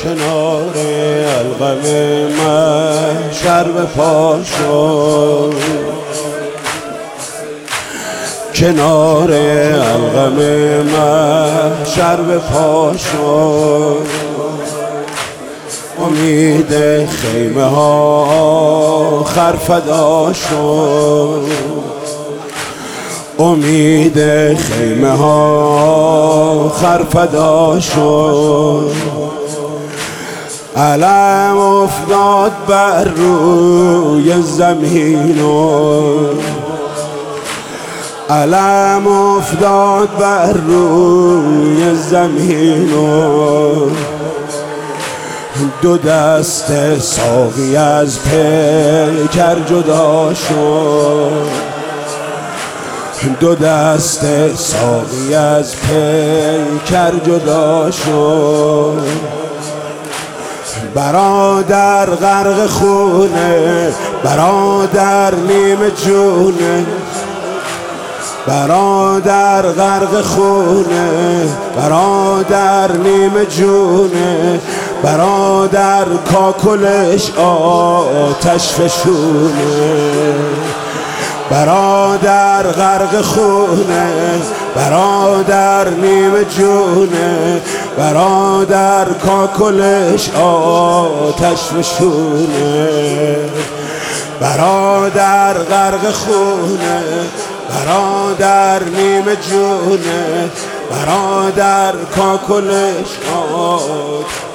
کنار القم محشر به پا شد، کنار القم محشر به پا شد. امید خیمه ها خرفدا شد، امید خیمه ها خرفدا شد. علم افتاد بر روی زمین و علم افتاد بر روی زمین و دو دست ساقی از پیکر جدا شد، دو دست ساقی از پیکر جدا شد. برادر غرق خونه، برادر نیمه جونه، برادر غرق خونه، برادر نیمه جونه، برادر کاکلش آتش فشونه. برادر غرق خونه، برادر نیمه جونه، برادر کاکلش آتش فشونه. برادر غرق خونه، برادر نیمه جونه، برادر کاکلش آتش.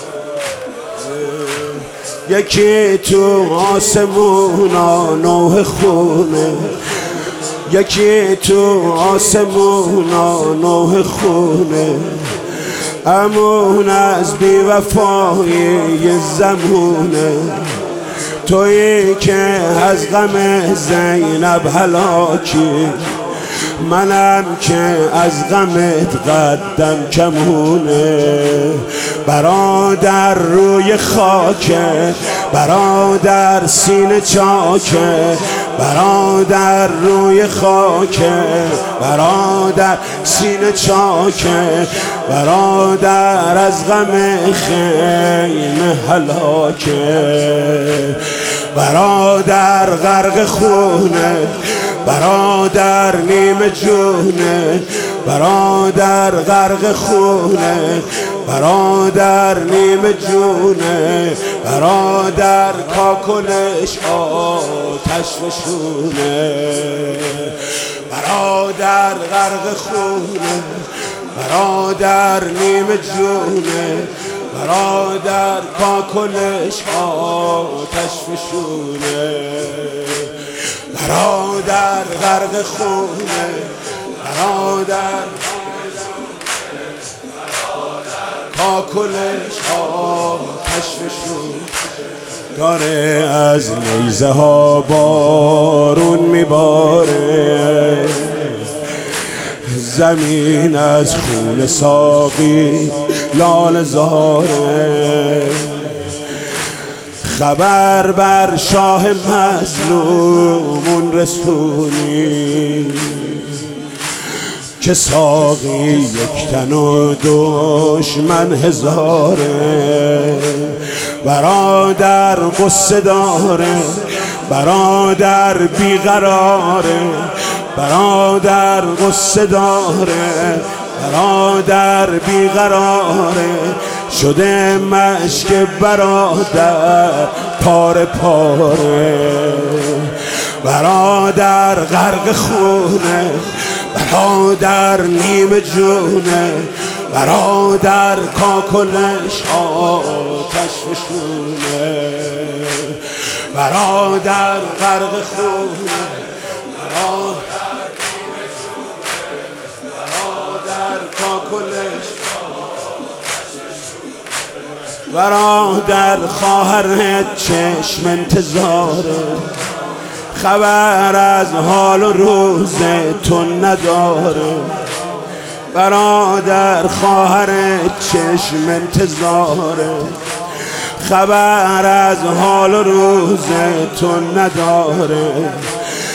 یکی تو آسمونا نوح خونه، یکی تو آسمونا نوح خونه. امون از بی وفایی زمونه، تویی که از غم زینب هلاکی، منم که از غمت قدم کمونه. برادر روی خاکه، برادر سینه چاکه، برادر روی خاکه، برادر سینه چاکه، برادر از غم خیمه هلاکه. برادر غرق خونه، برادر نیمه جونه، برادر غرق خونه، برادر نیمه جونه، برادر کاکلش آتش فشونه. برادر غرق خونه، برادر نیمه جونه، برادر کاکلش آتش فشونه. برادر غرق خونه، برادر کاکلش آتش فشونه. داره از نیزه ها بارون میباره، زمین از خون ساقی لاله زاره. خبر بر شاه مظلومون رسونی، که ساقی یک تن و دشمن هزاره. برادر قصه داره، برادر بیقراره، برادر قصه داره، برادر بیقراره. شده مشک برادر پاره پاره. برادر غرق خونه، برادر نیمه جونه، برادر کاکلش آتش فشونه. برادر غرق خونه، برادر نیمه جونه، برادر کاکلش آتش فشونه. برادر خواهرت چشم انتظاره، خبر از حال و روز تو نداره. برادر خواهر چشم انتظاره، خبر از حال و روز تو نداره.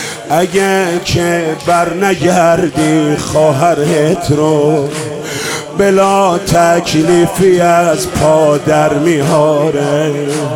اگه که بر نگردی خواهرت رو، بلا تکلیفی از پادر میاره.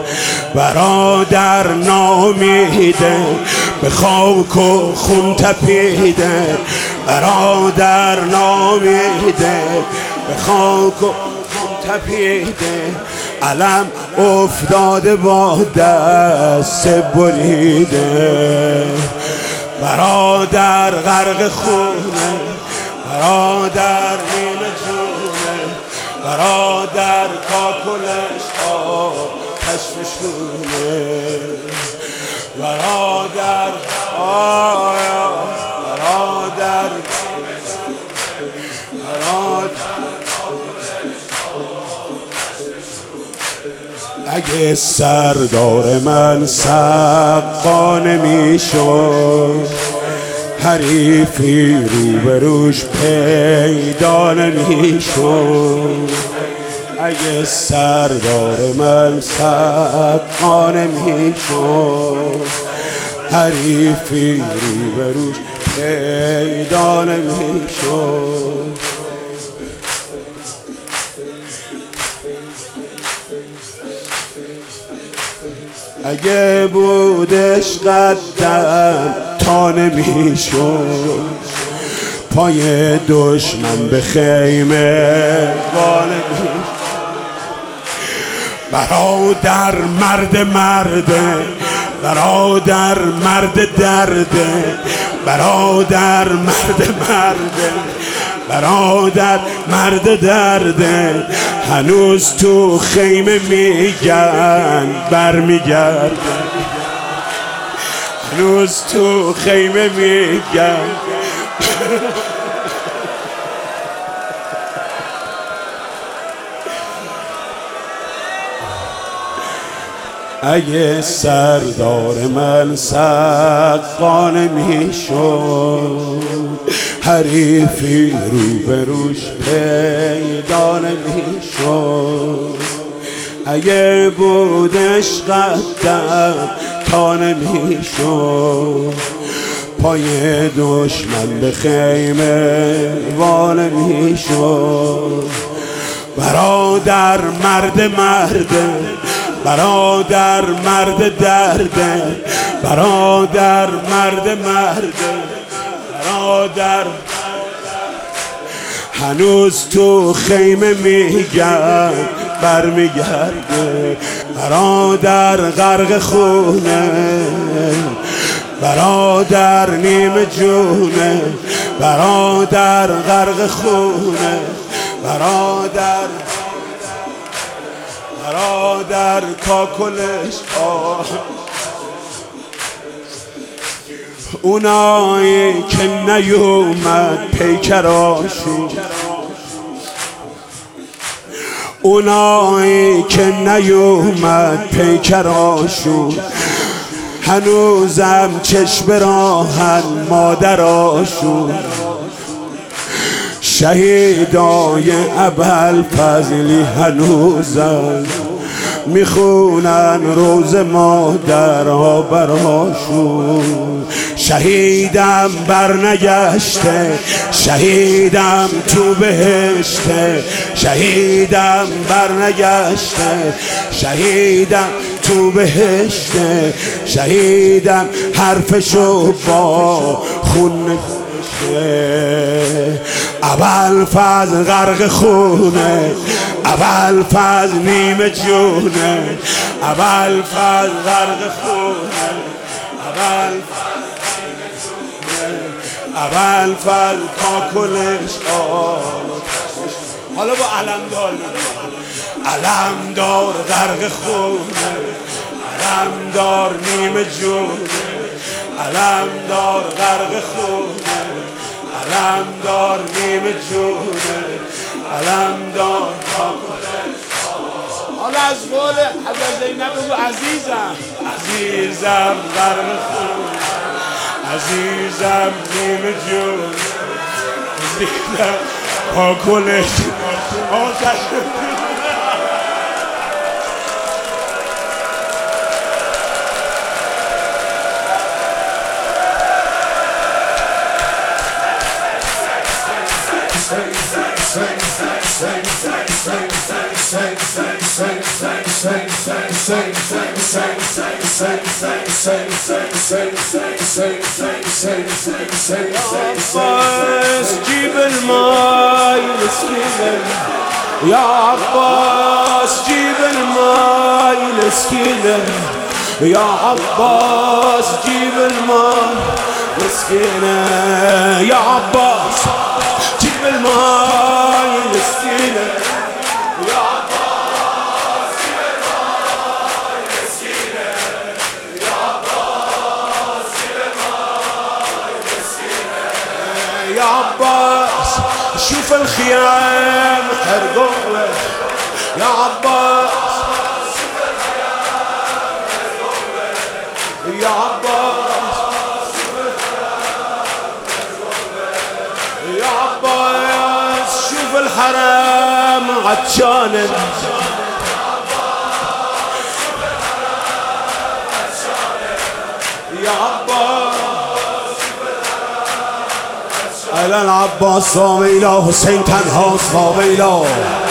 برادر نامیده به خاک و خون تپیده، برادر نامیده به خاک و خون تپیده، علم افتاده با دست بریده. برادر غرق خونه، برادر نیمه جونه، برادر کاکلش آتش فشونه. برادر برادر اگه سردار من سقا نمیشد، حریفی روبروش پیدا نمیشد. اگه سردار من سقا نمیشد، حریفی روبروش پیدا نمیشد. اگه بودش قدم تا نمیشد، پای دشمن به خیمه وا نمیشد. برادر مرد مرده، برادر مرد درده، برادر مرد مرده، برادر مرد درده. هنوز تو خیمه میگن برمیگرده، هنوز تو خیمه میگن. اگه سردار من سقا نمیشد، حریفی روبروش پیدا نمیشد. اگه بودش قدم تا نمیشد، پای دشمن به خیمه وا نمیشد. برادر مرد مرده، برادر مرد درده، برادر مرد مرده، برادر هنوز تو خیمه میگن برمیگرده. برادر غرق خونه، برادر نیمه جونه، برادر غرق خونه، برادر کاکلش اونایی که نیومد پیکراشون، اونایی که نیومد پیکراشون، هنوزم چشم راهن مادراشون. شهیدای ابوالفضلی هنوزم میخونن روز مادرها براشون. شهیدم برنگشته، شهیدم تو بهشته، شهیدم برنگشته، شهیدم تو بهشته، شهیدم حرفشو با خون ابوالفضل غرق خونه، ابوالفضل نیمه جونه، ابوالفضل غرق خونه، ابوالفضل کاکلش حالا با علمدار علمدار غرق خونه، علمدار نیمه جونه، علمدار غرق خونه، علمدار نیمه جونه، علمدار کاکلش. حالا از قول حضرت زینب بگو عزیزم، عزیزم غرق خونه، عزیزم نیمه جونه، عزیزم کاکلش. Say, say, say, say. جيب الماي مسكينة يا عباس، جيب الماي مسكينة يا عباس، جيب الماي مسكينة يا عباس، جيب الماي مسكينة يا عباس، جيب الماي مسكينة يا عباس، جيب الماي مسكينة يا عباس، شوف الخيام حرقوه يا عباس، شوف الخيام حرقوه يا عباس، شوف الخيام حرقوه يا عباس، شوف الحرام عطشان يا عباس، الان عباس صاميله حسین تنها صاميله